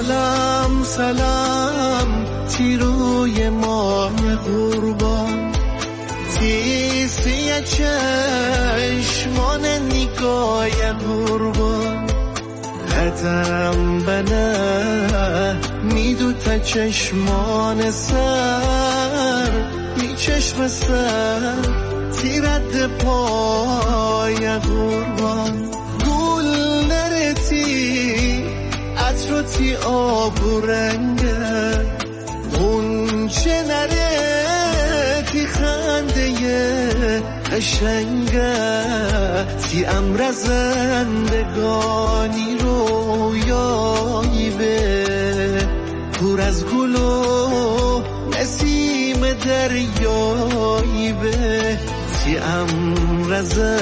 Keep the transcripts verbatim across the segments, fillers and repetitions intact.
سلام سلام تیروی ماه قربان، تیسی چشمان نگاه قربان، قدم بنه میدو تا چشمان سر، می چشم سر تیرد پای قربان، گل نرتی عطر تی آب و رنگه، اون چه نرتی خنده قشنگه، تی امر زندگانی رویایی به پر از گل و نسیم دریایی به، تی امر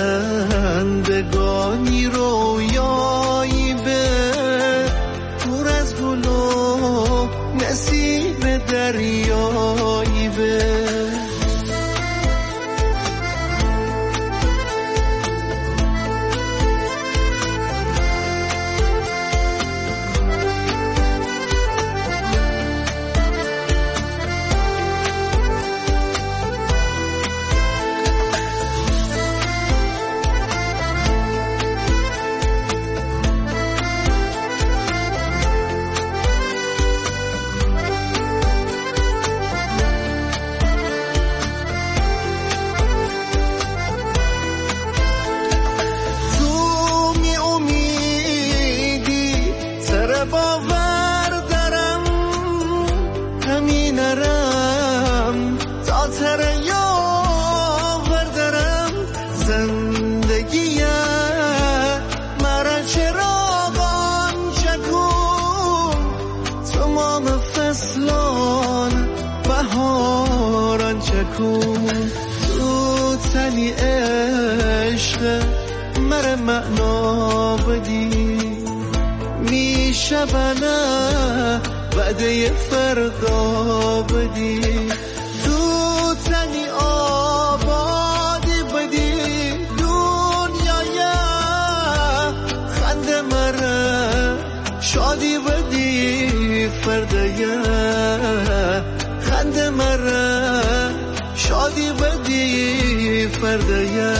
زندگانی رویایی به پر از گل و نسیم دریایی به. تو تنی عشق مر معنا بدی، میشه بنا وعده فردا بدی، تو تنی آبادی بدی دنیای خنده مره، شادی بدی فردای خنده مره، شادی بدی فردایه.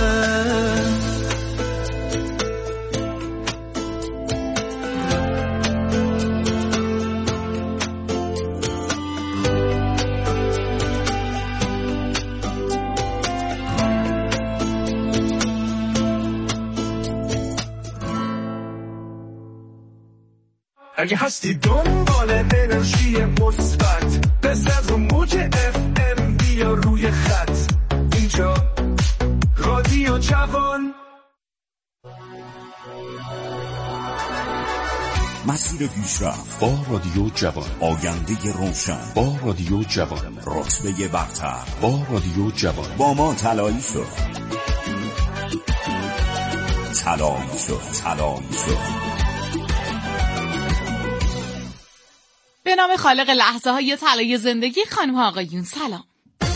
اگه هستی دنبال انرژی مثبت، بزن رو موج اف ام بیا روی خط، اینجا رادیو جوان. مسیر پیشرفت با رادیو جوان، آینده روشن با رادیو جوان، رتبه برتر با رادیو جوان. با ما طلایی شد، طلایی شد، طلایی شد. به نام خالق لحظه های طلایی زندگی، خانم ها آقایون سلام.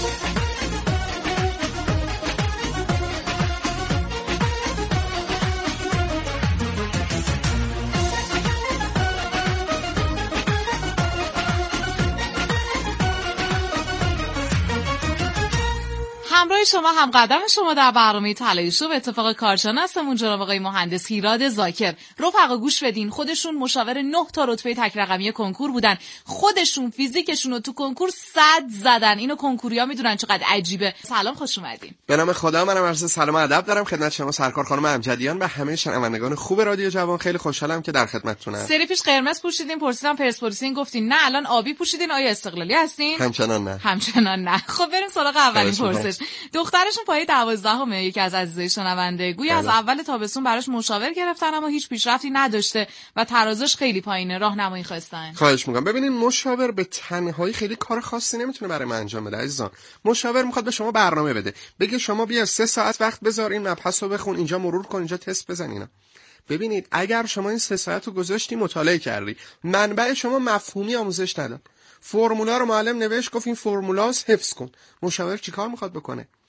همراه شما هم قدم شما در برنامه طلایی شو به اتفاق کارشناسمون جناب آقای مهندس هیراد زاکر. رفقا گوش بدین، خودشون مشاور نه تا رتبه تک رقمی کنکور بودن، خودشون فیزیکشون رو تو کنکور صد زدن. اینو کنکوریا میدونن چقدر عجیبه. سلام، خوش اومدین. به نام خدا، منم عرض سلام و ادب دارم خدمت شما سرکار خانم امجدیان و همه شنوندگان خوب رادیو جوان. خیلی خوشحالم که در خدمتتونم. سری پیش قرمز پوشیدین، پرسیدم پرسپولیسین، گفتین نه. الان آبی پوشیدین، آیا استقلالی هستین؟ همچنان نه. همچنان نه. خب بریم سراغ اولین پرسش. دخترشون پای دوازدهمه، یکی از عزیزای شنونده گویا از اول تابستون براش مشاور گرفتن اما هیچ پیشرفتی نداشته و ترازش خیلی پایینه. راهنمایی خواستن. خواهش می‌کنم. ببینید، مشاور به تنهایی خیلی کار خاصی نمیتونه برای من انجام بده عزیزان. مشاور میخواد به شما برنامه بده، بگه شما بیا سه ساعت وقت بذار این مبحث رو بخون، اینجا مرور کن، اینجا تست بزن اینا. ببینید، اگر شما این سه ساعت رو گذاشتی مطالعه کردی، منبع شما مفهومی آموزش نداد، فرمولا رو معلم نوشت گفت این فرمولاست حفظ کن، مشاور چیکار میخواد بکنه؟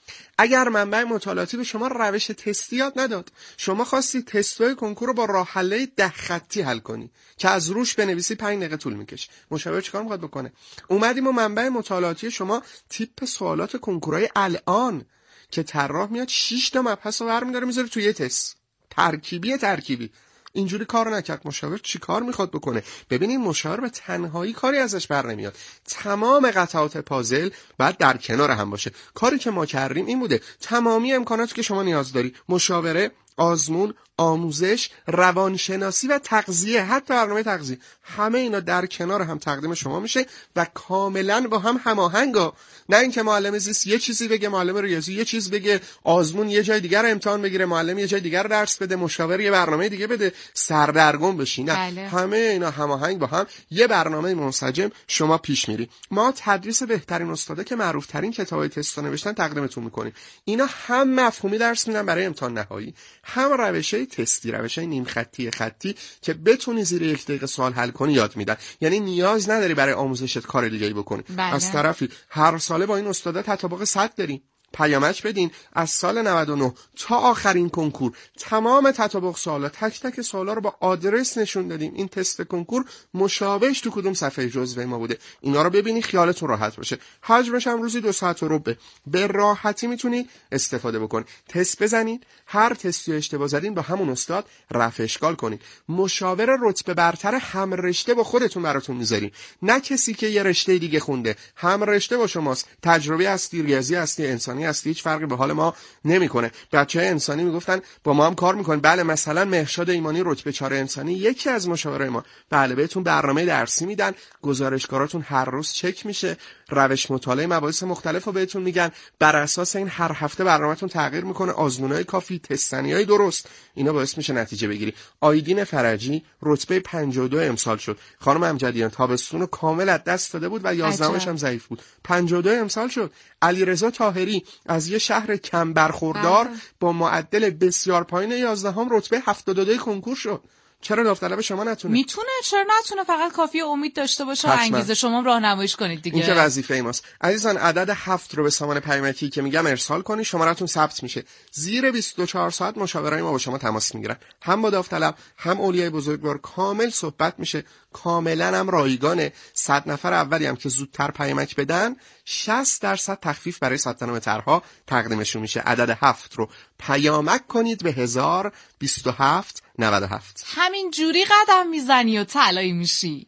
اگر منبع مطالعاتی به شما روش تستی یاد نداد، شما خواستی تست‌های کنکور رو با راه حل‌های ده خطی حل کنی که از روش بنویسی پنج دقیقه طول میکشه، مشاور چیکار میخواد بکنه؟ اومدیم و منبع مطالعاتی شما تیپ سوالات کنکورای الان که طراح میاد شش تا مبحث رو برمی‌داره میذاره توی یه تست ترکیبی ترکیبی اینجوری کار نکرد. مشاور چی کار میخواد بکنه؟ ببینید مشاور به تنهایی کاری ازش بر نمیاد، تمام قطعات پازل باید در کنار هم باشه. کاری که ما کردیم این بوده تمامی امکاناتی که شما نیاز داری، مشاوره، آزمون، آموزش، روانشناسی و تغذیه، حتی برنامه تغذیه، همه اینا در کنار هم تقدیم شما میشه و کاملا با هم هماهنگه. نه اینکه معلم زیست یه چیزی بگه، معلم ریاضی یه چیز بگه، آزمون یه جای دیگر امتحان بگیره، معلم یه جای دیگر درس بده، مشاور یه برنامه دیگه بده، سردرگم بشی. نه بله. همه اینا هماهنگ با هم یه برنامه منسجم شما پیش میری. ما تدریس بهترین استادا که معروف ترین کتابای تست نوشتن تقدیمتون میکنیم. اینا هم مفهومی درس میدن برای امتحان نهایی، هم روشای تستی، روشای نیم خطی خطی که بتونی زیر یک دقیقه سوال حل کنی یاد میدن. یعنی نیاز نداری برای آموزشت کار دیگه‌ای بکنی. بله. از طرفی هر ساله با این استادا تطابق صد داریم. پیامک بدین از سال نود و نه تا آخرین کنکور تمام تطابق سوالا، تک تک سوالا رو با آدرس نشون دادیم. این تست کنکور مشابهش تو کدوم صفحه جزوه ما بوده، اینا رو ببینی خیالتون راحت باشه. حجمش هم روزی دو ساعت و ربع، به راحتی میتونی استفاده بکنی. تست بزنید، هر تستی اشتباه زدین با همون استاد رفع اشکال کنید. مشاور رتبه برتر هم رشته با خودتون براتون میذاریم، نه کسی که یه رشته دیگه خونده، هم رشته با شماست، تجربه هستی، ریاضی هستی، انسانی هستی، هیچ فرقی به حال ما نمیکنه. بچهای انسانی میگفتن با ما هم کار میکنن. بله مثلا مهشاد ایمانی رتبه چهار انسانی یکی از مشاورای ما، بله بهتون برنامه درسی میدن، گزارشگاراتون هر روز چک میشه، روش مطالعه مباحث مختلفو بهتون میگن، بر اساس این هر هفته برنامه‌تون تغییر میکنه، آزمونای کافی، تستنیای درست، اینا باعث میشه نتیجه بگیری. آیدین فرجی رتبه پنجاه و دو امسال شد. خانم امجدیان تابستون رو کامل از دست داده بود و یازدهمش هم ضعیف بود، پنجاه و دو امسال شد. علیرضا طاهری از یه شهر کم برخوردار آه. با معدل بسیار پایین یازدهم رتبه هفتاد و دو کنکور شد. چرا داوطلب شما نتونه؟ میتونه، چرا نتونه؟ فقط کافیه امید داشته باشه و حتما. انگیزه شما راهنماییش کنید دیگه. این که وظیفه ماست. عزیزان عدد هفت رو به سامان پیامکی که میگم ارسال کنی، شمارتون ثبت میشه. زیر بیست و چهار ساعت مشاورای ما با شما تماس میگیرن، هم با داوطلب هم اولیای بزرگوار، کامل صحبت میشه، کاملا هم رایگانه. صد نفر اولی هم که زودتر پیامک بدن شصت درصد تخفیف برای ثبت نام طرح‌ها تقدیمشون میشه. عدد هفت رو پیامک کنید به هزار بیست و هفت نود و هفت. همین جوری قدم میزنی و طلایی میشی.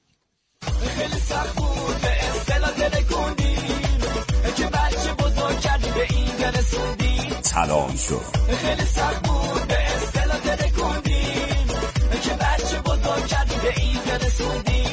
خیلی سخت بود به اصطلاح تلکونیم که بچه بزرگ کردی به این رسوندیم، طلایی شد. خیلی سخت بود به اصطلاح تلکونیم که بچه بزرگ کردی به این رسوندیم.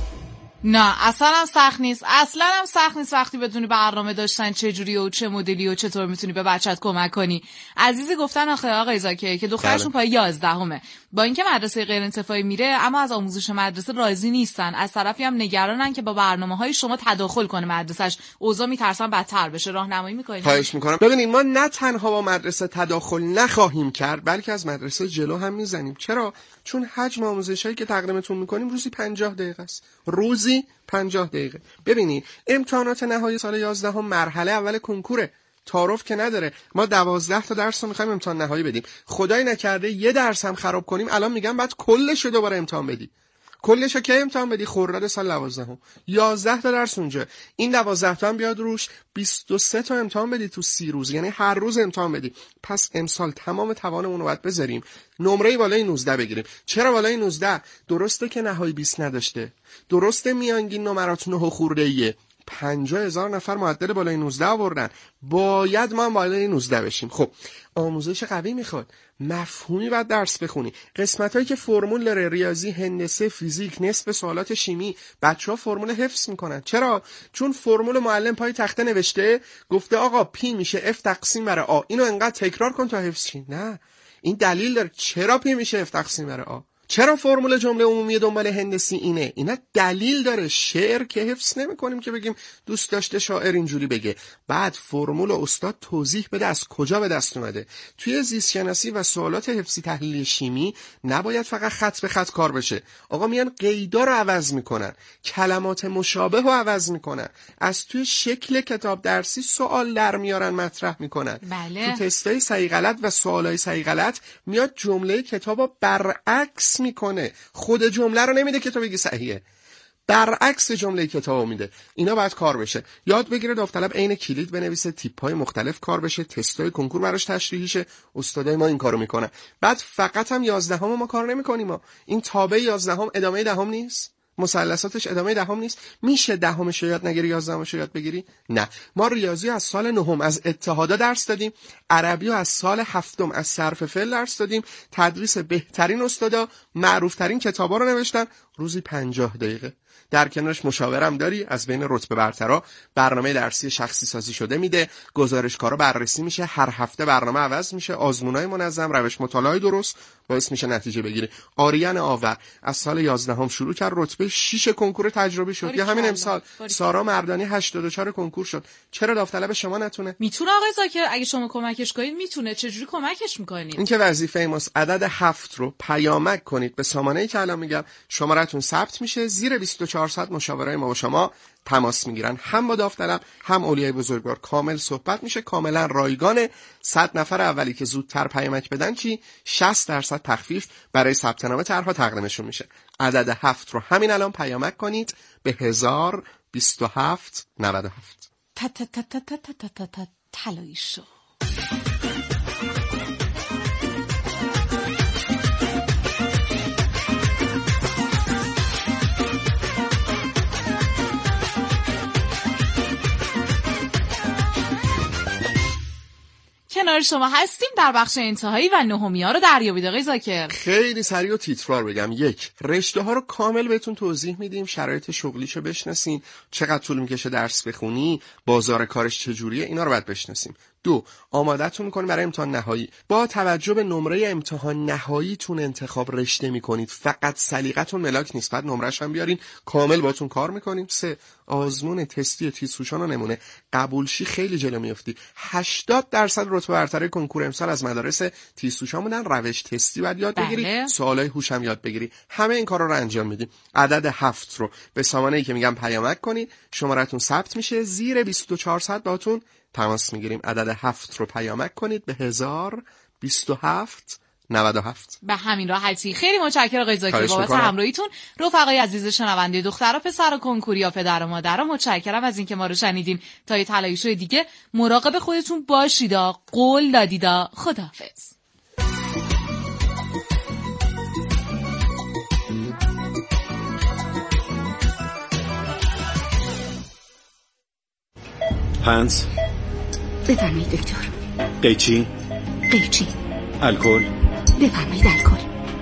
نه اصلا هم سخت نیست، اصلا هم سخت نیست وقتی بدونی برنامه داشتن چه جوری و چه مدلی و چطور میتونی به بچت کمک کنی. عزیزی گفتن آخه آقای زاکی که دخترشون پای یازدهمه، با اینکه مدرسه غیر انتفاعی میره اما از آموزش مدرسه راضی نیستن، از طرفی هم نگرانن که با برنامه‌های شما تداخل کنه مدرسه‌اش، اوضاع میترسن بدتر بشه. راهنمایی میکنید؟ خواهش میکنم. ببینید ما نه تنها با مدرسه تداخل نخواهیم کرد، بلکه از مدرسه جلو هم میزنیم. چرا؟ چون حجم آموزشایی که تقدیمتون میکنیم روزی پنجاه دقیقه است. روزی پنجاه دقیقه. ببینید امتحانات نهایی سال یازدهم مرحله اول کنکوره، تعارف که نداره. ما دوازده تا درس رو میخوایم امتحان نهایی بدیم، خدای نکرده یه درس هم خراب کنیم الان میگم بعد کلش رو دوباره امتحان بدی. کلش رو کی امتحان بدی؟ خرداد سال دوازدهم. یازده تا درس اونجا، این دوازده تا هم بیاد روش بیست و سه تا امتحان بدی تو سی روز، یعنی هر روز امتحان بدی. پس امسال تمام توانمون رو باید بذاریم نمره بالای نوزده بگیریم. چرا بالای نوزده؟ درسته که نهایی بیست نداشته، درسته میانگین نمرات نه خورده ایه، پنجاه هزار نفر معدل بالای نوزده آوردن، باید ما هم بالای نوزده بشیم. خب آموزش قوی میخواد، مفهومی باید درس بخونی. قسمت هایی که فرمول داره، ریاضی، هندسه، فیزیک، نصف سوالات شیمی، بچه ها فرمول حفظ میکنن. چرا؟ چون فرمول معلم پای تخته نوشته، گفته آقا پی میشه اف تقسیم بر آ، اینو انقدر تکرار کن تا حفظ شی. نه، این دلیل داره چرا پی میشه اف تقسیم بر آ. چرا فرمول جمله عمومی دنبال هندسی اینه؟ اینا دلیل داره. شعر که حفظ نمی کنیم که بگیم دوست داشته شاعر اینجوری بگه. بعد فرمول استاد توضیح بده از کجا به دست اومده. توی زیست شناسی و سوالات حفظی تحلیلی شیمی نباید فقط خط به خط کار بشه. آقا میان قیدا رو عوض میکنن، کلمات مشابه رو عوض میکنن، از توی شکل کتاب درسی سوال در میارن مطرح میکنن. بله. تو تستای صحیح غلط و سوالای صحیح غلط میاد جمله کتابو برعکس میکنه. خود جمله رو نمیده که تو بگی صحیحه، برعکس جمله کتابو میده. اینا باید کار بشه. یاد بگیره داوطلب عین کلید بنویسه، تیپ‌های مختلف کار بشه، تستای کنکور براش تشریحی شه. استادای ما این کارو میکنن. بعد فقط هم یازدهم ما کار نمیکنیم. ما این تابع یازدهم ادامه دهم نیست؟ مثلثاتش ادامه دهم نیست؟ میشه دهمش رو یاد نگیری یازدهمش رو یاد بگیری؟ نه. ما ریاضی از سال نهم از اتحادا درس دادیم، عربی از سال هفتم از صرف فعل درس دادیم. تدریس بهترین استادا معروفترین کتابا رو نوشتن، روزی پنجاه دقیقه. در کنارش مشاورم داری، از بین رتبه برترا برنامه درسی شخصی سازی شده میده، گزارشکارا بررسی میشه، هر هفته برنامه عوض میشه، آزمونای منظم، روش مطالعه درست، باعث میشه نتیجه بگیری. آریان آور از سال یازدهم شروع کرد، رتبه شش کنکور تجربی شد. یا همین امسال سارا مردانی هشتاد و چهار کنکور شد. چرا داوطلب شما نتونه؟ میتونه آقای زاکر، اگه شما کمکش کنید میتونه. چجوری کمکش میکنید؟ این که وظیفه ماست. عدد هفت رو پیامک کنید به سامانه‌ای که الان میگم، شماره‌تون ثبت میشه. زیر بیست و چهار ساعت مشاورای ما با شما تماس میگیرن، هم با داوطلب هم اولیای بزرگوار. کامل صحبت میشه، کاملا رایگانه. صد نفر اولی که زودتر پیامک بدن چی؟ شصت درصد تخفیف برای ثبت نام طرح‌ها تقدیمشون میشه. عدد هفت رو همین الان پیامک کنید به هزار و بیست و هفت نود و هفت. تا تا تا تا تا تا تا تا طلایی شو. کنار شما هستیم در بخش انتهایی و نهمی‌ها رو دریابید آقای زاکر. خیلی سریع و تیتروار بگم. یک، رشته ها رو کامل بهتون توضیح میدیم، شرایط شغلیشو بشناسین، چقدر طول میکشه درس بخونی، بازار کارش چجوریه، اینا رو باید بشناسیم. دو، آماده‌تون می‌کنیم برای امتحان نهایی. با توجه به نمره امتحان نهاییتون انتخاب رشته می‌کنید. فقط سلیقتون ملاک نیست، بعد نمره‌اش هم بیارین، کامل باتون کار می‌کنیم. سه، آزمون تستی تیزهوشان و نمونه. قبول شی خیلی جلو می‌افتی. هشتاد درصد رتبه برتر کنکور امسال از مدارس تیزهوشان بودن. روش تستی بعد یاد بگیری، بله. سوالای هوش هم یاد بگیری. همه این کارا رو انجام میدیم. عدد هفت رو به سامانه‌ای که میگم پیامک کنید، شماره‌تون ثبت میشه. زیر بیست و چهار ساعت باهاتون تماس میگیریم. عدد هفت رو پیامک کنید به هزار و بیست و هفت نود و هفت. به همین راحتی. خیلی متشکرم آقای زاکر بابت همراهیتون. رفقای عزیز شنونده، دختر و پسر و کنکوریا، پدر و مادر، متشکرم از اینکه ما رو شنیدین. تا یه طلایی شو دیگه مراقب خودتون باشید. قول دادید. خداحافظ. پنس بفرمایید دکتر. قیچی؟ قیچی. الکل؟ بفرمایید الکل.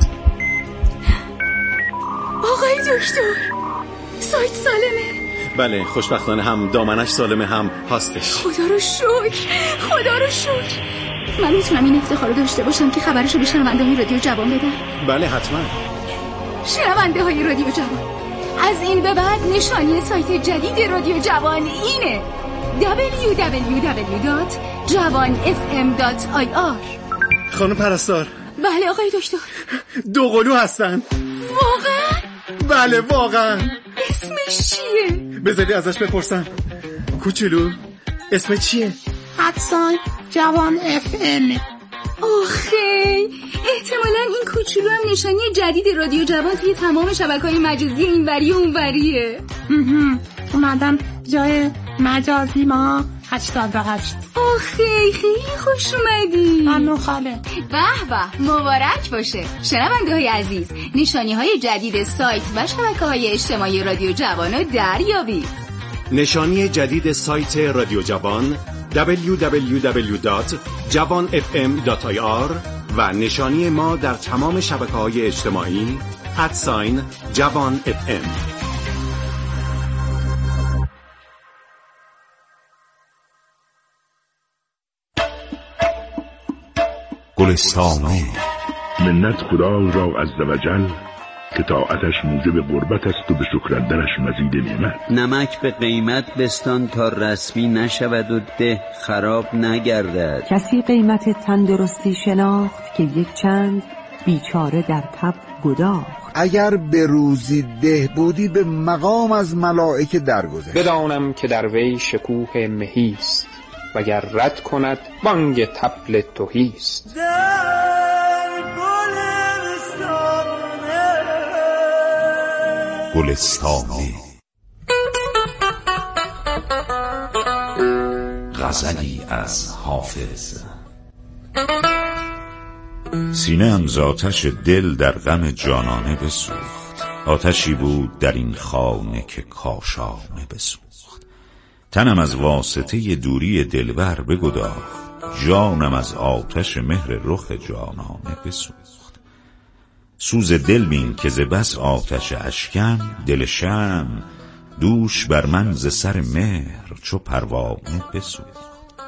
آقای دکتر، سایت سالمه؟ بله، خوشبختانه هم دامنش سالمه هم هاستش. خدا رو شکر، خدا رو شکر. من میتونم این افتخار رو داشته باشم که خبرشو به شنونده های رادیو جوان بدم؟ بله حتما. شنونده های رادیو جوان، از این به بعد نشانی سایت جدید رادیو جوان اینه: دبلیو دبلیو دبلیو دات جوان اف ام دات آی آر. خانم پرستار. بله آقای دکتر. دو قلو هستن. واقعا؟ بله واقعا. اسمش چیه؟ بذاری ازش بپرسم. کوچولو اسم چیه؟ حدسان جوان اف ام. آخه احتمالاً این کوچولو هم نشانی جدید رادیو جوان توی تمام شبکه‌های مجازی اینوری و اونوریه. اومدم جای مجازی ما هشتاد و هشت. آخه خیلی خوش اومدی. ممنون خاله. به به، مبارک باشه. شنونده های عزیز، نشانی های جدید سایت و شبکه های اجتماعی رادیو جوان رو دریابید. نشانی جدید سایت رادیو جوان دبلیو دبلیو دبلیو دات جوان اف ام دات آی آر و نشانی ما در تمام شبکه‌های اجتماعی ادساین جوان اف ام. گلستانه منت خدا را عزوجل که طاعتش موجب قربت است و به شکرندرش مزید نعمت. نمک به قیمت بستان تا رسمی نشود و ده خراب نگردد. کسی قیمت تندرستی شناخت که یک چند بیچاره در تب گداخت. اگر به روزی ده بودی به مقام از ملائکه درگذشت. بدانم که در وی شکوه مهیست وگر رد کند بانگ طبل تهیست. گلستانه غزلی از حافظ. سینه ام ز آتش دل در غم جانانه بسوخت. آتشی بود در این خانه که کاشانه بسوخت. تنم از واسطه دوری دلبر بگداخت. جانم از آتش مهر رخ جانانه بسوخت. سوز دل بین که ز بس آتش اشکم، دل شمع دوش بر من ز سر مهر چو پروانه بسوخت.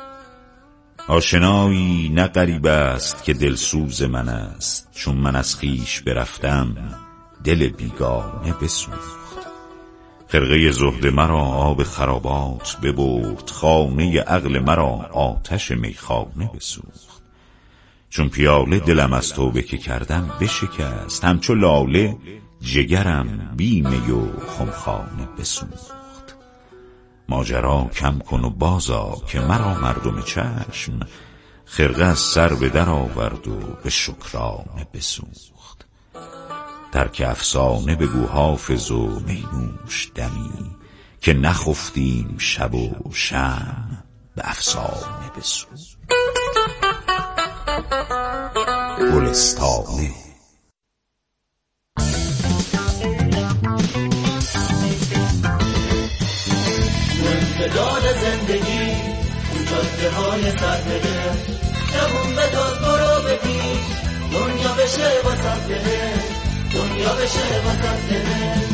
آشنایی نه غریب است که دل سوز من است، چون من از خویش برفتم دل بیگانه بسوخت. خرقه زهد مرا آب خرابات ببرد، خانه عقل مرا آتش میخانه بسوخت. چون پیاله دلم از توبه که کردم بشکست، همچو لاله جگرم بی می و خمخانه بسوخت. ماجرا کم کن و بازا که مرا مردم چشم، خرقه از سر به در آورد و به شکرانه بسوخت. ترک افسانه بگو حافظ و مینوش دمی، که نخفتیم شب و شمع به افسانه بسوخت. گلستانه. امتداد زندگی تو جاده های سرده، شبون به داد برو ببین دنیا بشه واسه دله، دنیا بشه واسه دله.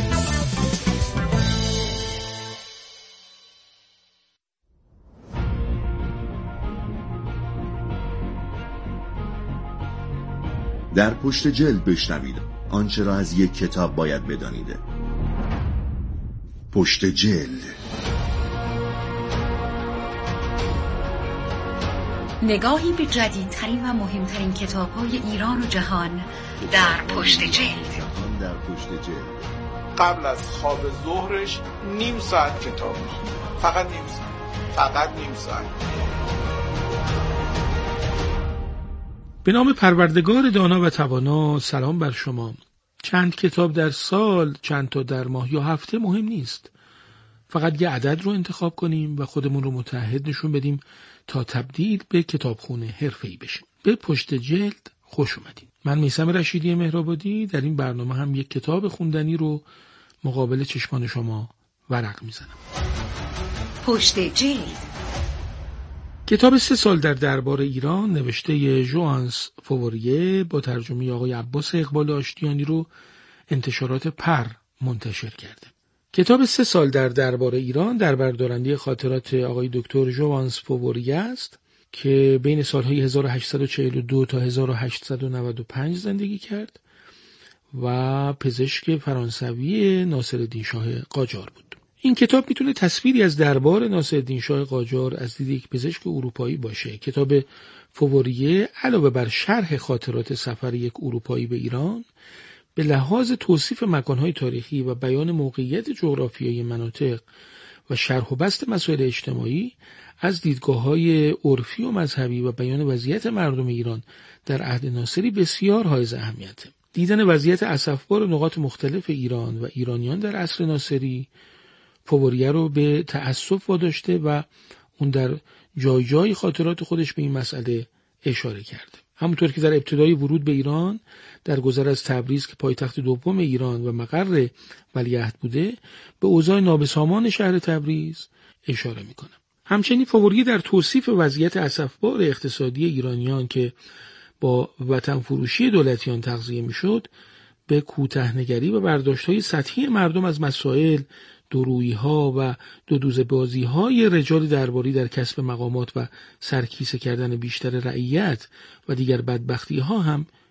در پشت جلد بشنوید آنچه را از یک کتاب باید بدانید. پشت جلد. نگاهی به جدیدترین و مهمترین کتاب‌های ایران و جهان در پشت جلد. در پشت جلد. قبل از خواب ظهرش نیم ساعت کتاب می‌خونه. فقط نیم ساعت. فقط نیم ساعت. به نام پروردگار دانا و توانا، سلام بر شما. چند کتاب در سال، چند تا در ماه یا هفته مهم نیست. فقط یه عدد رو انتخاب کنیم و خودمون رو متعهد نشون بدیم تا تبدیل به کتابخونه حرفه‌ای بشیم. به پشت جلد خوش اومدید. من میثم رشیدی مهرآبادی در این برنامه هم یک کتاب خوندنی رو مقابل چشمان شما ورق میزنم. پشت جلد. کتاب سه سال در دربار ایران نوشته ژوانس فووریه با ترجمه آقای عباس اقبال آشتیانی رو انتشارات پر منتشر کرده. کتاب سه سال در دربار ایران در بردارنده خاطرات آقای دکتر ژوانس فووریه است که بین سالهای هزار و هشتصد و چهل و دو تا هزار و هشتصد و نود و پنج زندگی کرد و پزشک فرانسوی ناصرالدین شاه قاجار بود. این کتاب میتونه تصویری از دربار ناصرالدین شاه قاجار از دید یک پزشک اروپایی باشه. کتاب فووریه علاوه بر شرح خاطرات سفر یک اروپایی به ایران، به لحاظ توصیف مکانهای تاریخی و بیان موقعیت جغرافیایی مناطق و شرح و بسط مسائل اجتماعی از دیدگاه‌های عرفی و مذهبی و بیان وضعیت مردم ایران در عهد ناصری بسیار حائز اهمیته. دیدن وضعیت اسفبار نقاط مختلف ایران و ایرانیان در عصر ناصری فووریه رو به تأسف واداشته و اون در جای جای خاطرات خودش به این مسئله اشاره کرده. همونطور که در ابتدای ورود به ایران در گذر از تبریز که پایتخت دوم ایران و مقر ولیعهد بوده به اوضاع نابسامان شهر تبریز اشاره میکنه. همچنین فووریه در توصیف وضعیت اسفبار اقتصادی ایرانیان که با وطن فروشی دولتیان تغذیه میشد به کوتاه‌نگری و برداشت‌های سطحی مردم از مسائل، دورویی‌ها و دو دوزه بازی‌های رجال درباری در کسب مقامات و سرکیسه کردن بیشتر رعیت و دیگر بدبختی‌ها هم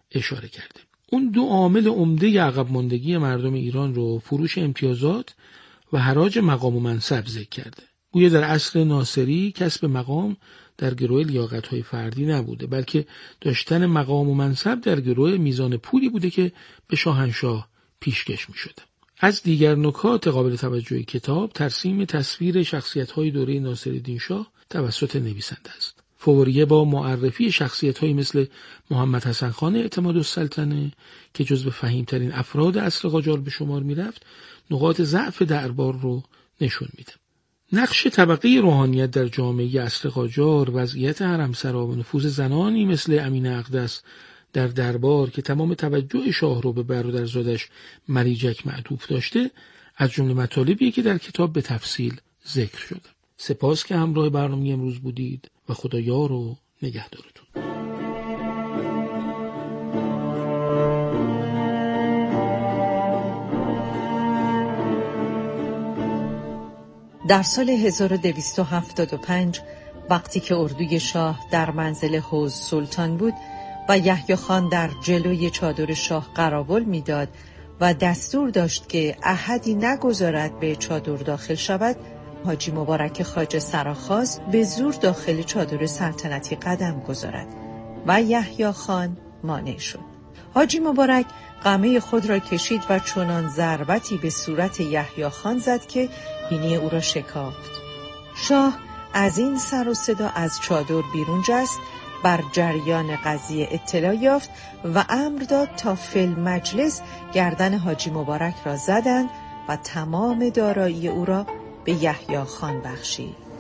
اشاره کرده. اون دو عامل عمده عقب ماندگی مردم ایران رو فروش امتیازات و حراج مقام و منصب ذکر کرده. گویا در عصر ناصری کسب مقام در گروه لیاقت‌های فردی نبوده، بلکه داشتن مقام و منصب در گروه میزان پولی بوده که به شاهنشاه پیشکش می‌شده. از دیگر نکات قابل توجه کتاب ترسیم تصویر شخصیت‌های دوره ناصرالدین شاه توسط نویسنده است. فوریه با معرفی شخصیت‌هایی مثل محمد حسن خان اعتمادالسلطنه که جزو فهیم‌ترین افراد عصر قاجار به شمار می‌رفت، نقاط ضعف دربار رو نشون میده. نقش طبقه روحانیت در جامعه عصر قاجار، وضعیت حرمسرا و نفوذ زنانی مثل امینه اقدس در دربار که تمام توجه شاه رو به برادرزادش ملیجک معطوف داشته، از جمله مطالبی که در کتاب به تفصیل ذکر شده. سپاس که همراه برنامه امروز بودید و خدایار و نگهدارتون. در سال هزار و دویست و هفتاد و پنج وقتی که اردوی شاه در منزل حوض سلطان بود و یحیی خان در جلوی چادر شاه قراول میداد و دستور داشت که احدی نگذارد به چادر داخل شود، حاجی مبارک خواجه سراخواست به زور داخل چادر سلطنتی قدم گذارد و یحیی خان مانع شد. حاجی مبارک قمه خود را کشید و چنان ضربتی به صورت یحیی خان زد که بینی او را شکافت. شاه از این سر و صدا از چادر بیرون جست، بر جریان قضیه اطلاع یافت و امر داد تا فی المجلس گردن حاجی مبارک را زدند و تمام دارایی او را به یحیی خان بخشید.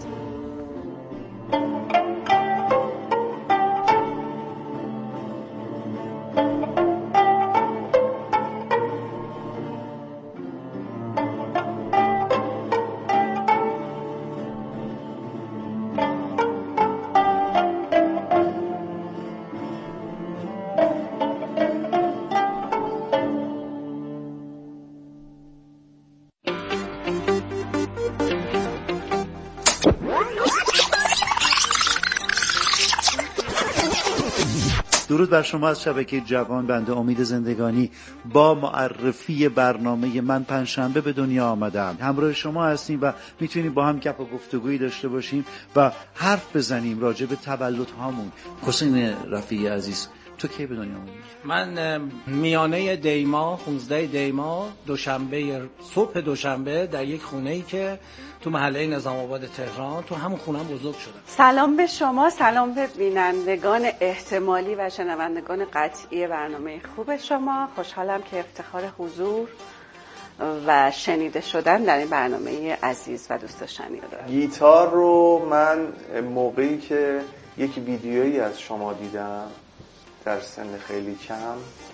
درود بر شما از شبکه جوان. بنده امید زندگانی با معرفی برنامه من پنجشنبه به دنیا آمدم. همراه شما هستیم و میتونیم با هم گپ و گفتگویی داشته باشیم و حرف بزنیم راجع به تولد هامون. حسین رفیعی عزیز، تو کی به دنیا آمدی؟ من میانه دیما، پانزده دیما، دوشنبه، صبح دوشنبه در یک خونه‌ای که تو محله نظام آباد تهران، تو همون خونم بزرگ شدم. سلام به شما، سلام به بینندگان احتمالی و شنوندگان قطعی برنامه خوب شما. خوشحالم که افتخار حضور و شنیده شدن در این برنامه عزیز و دوست داشتنی رو دارم. گیتار رو من موقعی که یک ویدیویی از شما دیدم در سن خیلی کم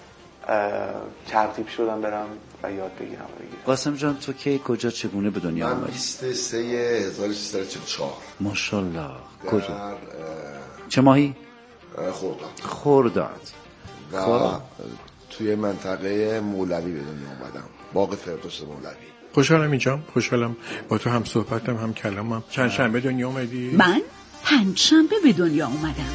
ترغیب شدم برم و یاد بگیرم و بگیرم. قاسم جان، تو کی، کجا، چگونه به دنیا آمدی؟ من بیست و سه هزار و سیصد و چهل و چهار. ماشاءالله. کجا؟ چه ماهی؟ خرداد. خرداد. و خورد. توی منطقه مولوی به دنیا آمدم، باغ فردوس مولوی. خوشحالم اینجام، خوشحالم با تو هم صحبتم هم کلامم. چند شنبه دنیا اومدی؟ من پنج شنبه به دنیا اومدم.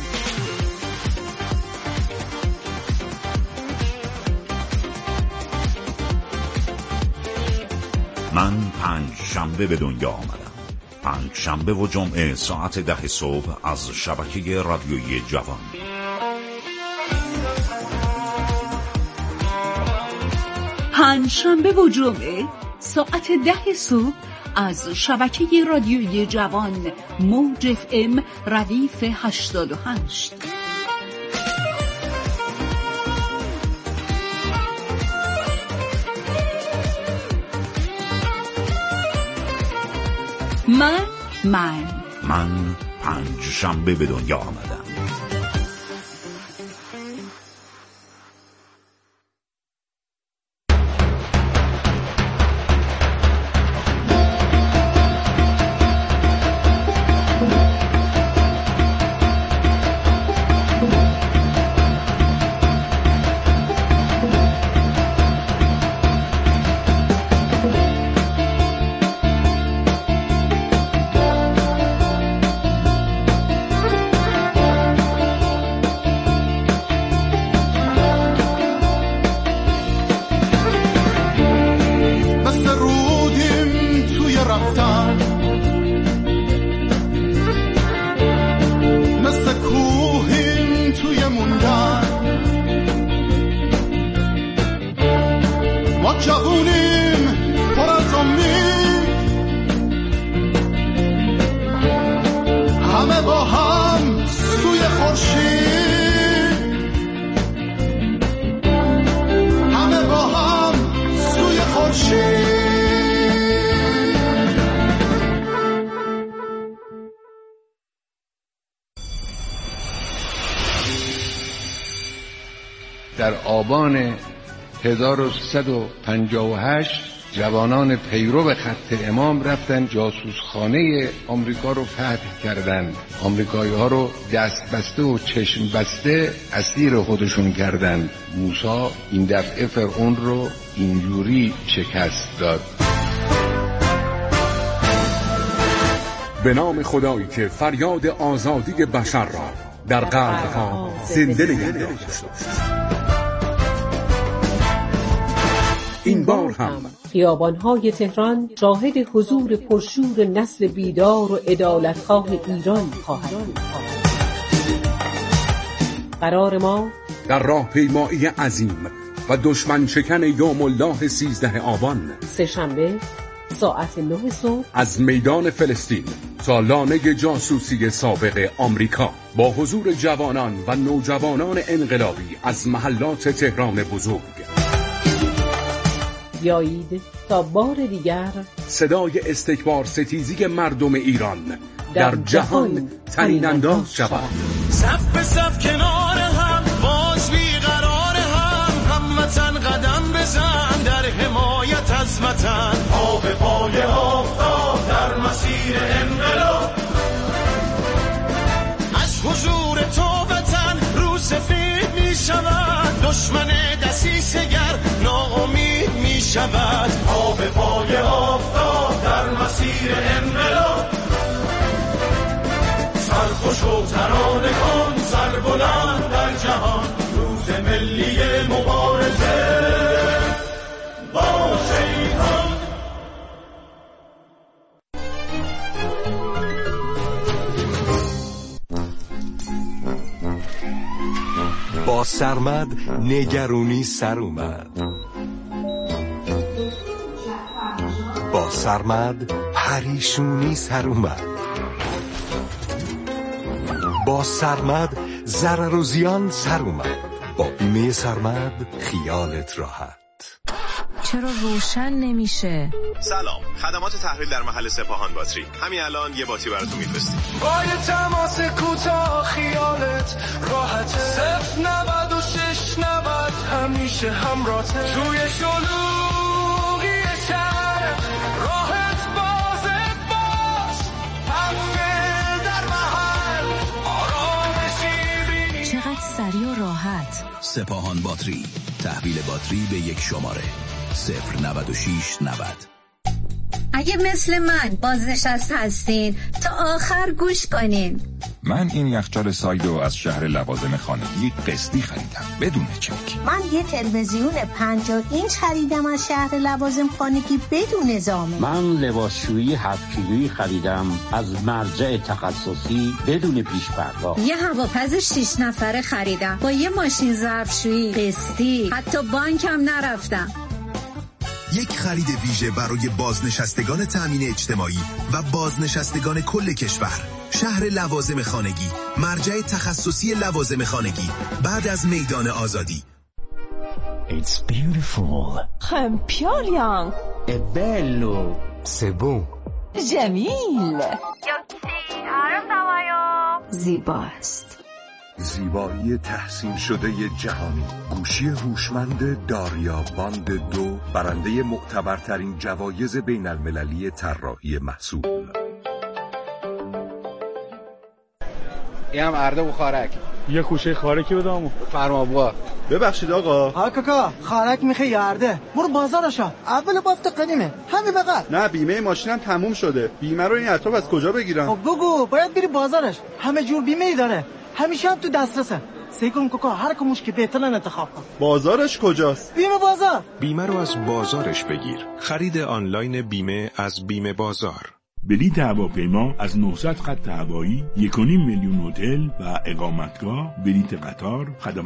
من پنج شنبه به دنیا آمدم. پنج شنبه و جمعه ساعت ده صبح از شبکه رادیویی جوان. پنج شنبه و جمعه ساعت ده صبح از شبکه رادیویی جوان، موج اف ام ردیف هشتاد و هشت. من من من پنج شنبه به دنیا آمدم. جوونیم پر از امید، همه با هم سوی خورشید، همه با هم سوی خورشید. در آبان هزار و سیصد و پنجاه و هشت جوانان پیرو خط امام رفتن جاسوسخانه آمریکا رو فتح کردند. آمریکایی ها رو دست بسته و چشم بسته اسیر خودشون کردند. موسی این دفعه فرعون رو اینجوری شکست داد. به نام خدایی که فریاد آزادی بشر را در قلب‌ها زنده نگه داشت. این بار هم خیابان‌های تهران شاهد حضور پرشور نسل بیدار و عدالتخواه ایران خواهد بود. قرار ما در راهپیمایی عظیم و دشمن شکن یوم الله سیزده آبان سه‌شنبه ساعت نه صبح از میدان فلسطین تا لانه جاسوسی سابق آمریکا با حضور جوانان و نوجوانان انقلابی از محلات تهران بزرگ. بیایید تا بار دیگر صدای استکبار ستیزی مردم ایران در, در جهان طنین انداز شود. صف به صف کنار هم باز بیقرار هم هموطن قدم بزن در حمایت از وطن. پا به پای آفتاب در مسیر انقلاب، از حضور تو وطن رو سفید می شود، دشمن دسیسه‌گر ناامید می شود. پا به پای آفتاب در مسیر انقلاب، سرخوش و ترانه کن سر بلند در جهان. روز ملی مبارزه با شیطان. با سرمد نگرونی سر اومد، با سرمد پریشونی سر اومد، با سرمد ضرر و زیان سر اومد. با بیمه سرمد خیالت راحت. چرا روشن نمیشه؟ سلام، خدمات تحویل در محل سپاهان باتری. همین الان یه باتری براتون میفرستیم. با یه تماس کوتاه خیالت راحته. صفر نود و شش نود همیشه همراهته. توی شلوغی شهر راحت بازت باش، تحویل در محل آرامشی بینی. چقدر سریع و راحت. سپاهان باتری، تحویل باتری به یک شماره صفر نود و شش نود. اگه مثل من بازنشسته هستین تا آخر گوش کنین. من این یخچال سایدو از شهر لوازم خانگی قسطی خریدم بدون چک. من یه تلویزیون پنجاه اینچ خریدم از شهر لوازم خانگی بدون ضامن. من لباسشویی هفت کیلویی خریدم از مرجع تخصصی بدون پیش پرداخت. یه هواپز شش نفره خریدم با یه ماشین ظرفشویی قسطی، حتی بانکم نرفتم. یک خرید ویژه برای بازنشستگان تامین اجتماعی و بازنشستگان کل کشور. شهر لوازم خانگی، مرجع تخصصی لوازم خانگی بعد از میدان آزادی. It's beautiful. خمپیالیان. È bello. C'est beau. جمیل. زیباست. زیبایی تحسین شده جهانی. گوشی هوشمند داریا باند دو، برنده معتبرترین جوایز بین المللی طراحی محصول. این هم ارده و خارک. یه خوشه خارکی بدامو. فرما بوا. ببخشید آقا. ها کاکا، خارک میخوای یا ارده؟ برو بازارشا. اول بافت قدیمه. همین بقى. نه بیمه ماشینم تموم شده. بیمه رو این اطراف از کجا بگیرم؟ خب بگو، باید بری بازارش. همه جور بیمه ای داره. همیشه هم تو دسترسه. سیکون کوکا هر کموش که بهترن انتخاب کن. بازارش کجاست؟ بیمه بازار. بیمه رو از بازارش بگیر. خرید آنلاین بیمه از بیمه بازار. بلیط هواپیما از نهصد خط هوایی، یک و نیم میلیون هتل و اقامتگاه، بلیط قطار، خدمات